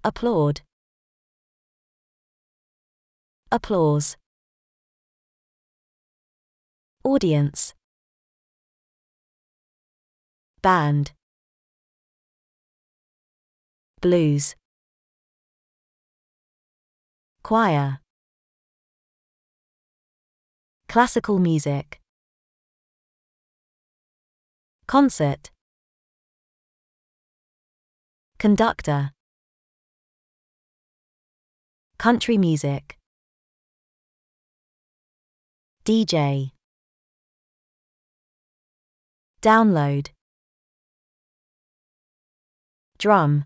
applaud, applause, audience, band, blues, choir, classical music, concert, conductor, country music, DJ, download, drum,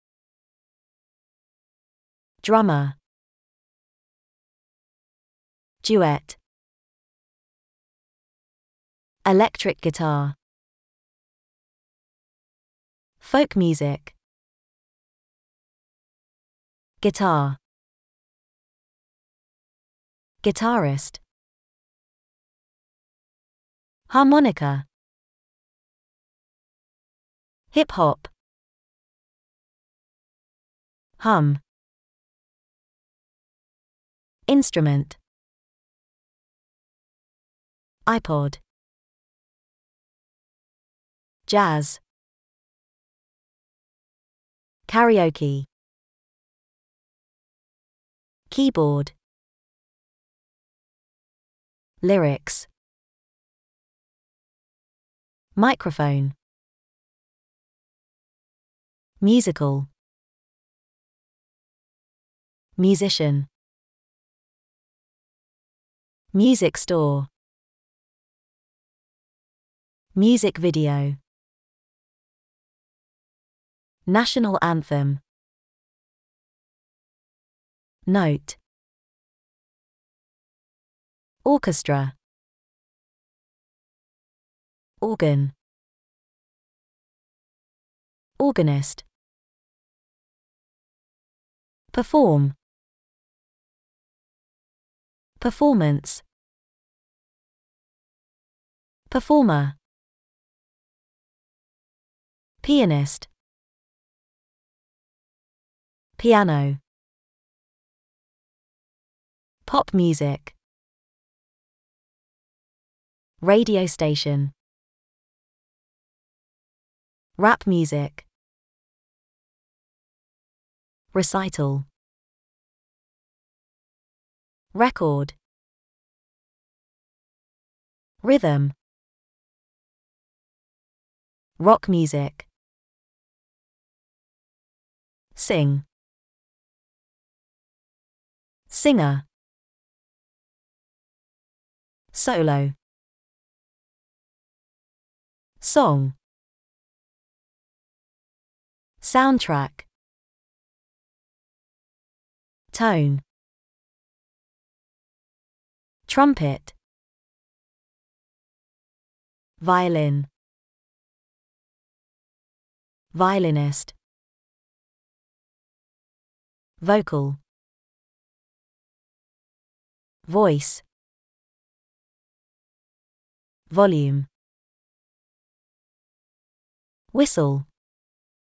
drummer, duet, electric guitar, folk music, guitar, guitarist, harmonica, hip hop, hum, instrument, iPod, jazz, karaoke, keyboard, lyrics, microphone, musical, musician, music store, music video, national anthem, note, orchestra, organ, organist, perform, performance, performer, pianist, piano, pop music, radio station, rap music, recital, record, rhythm, rock music, sing, singer, solo, song, soundtrack, tone, trumpet, violin, violinist, vocal, voice, volume, whistle,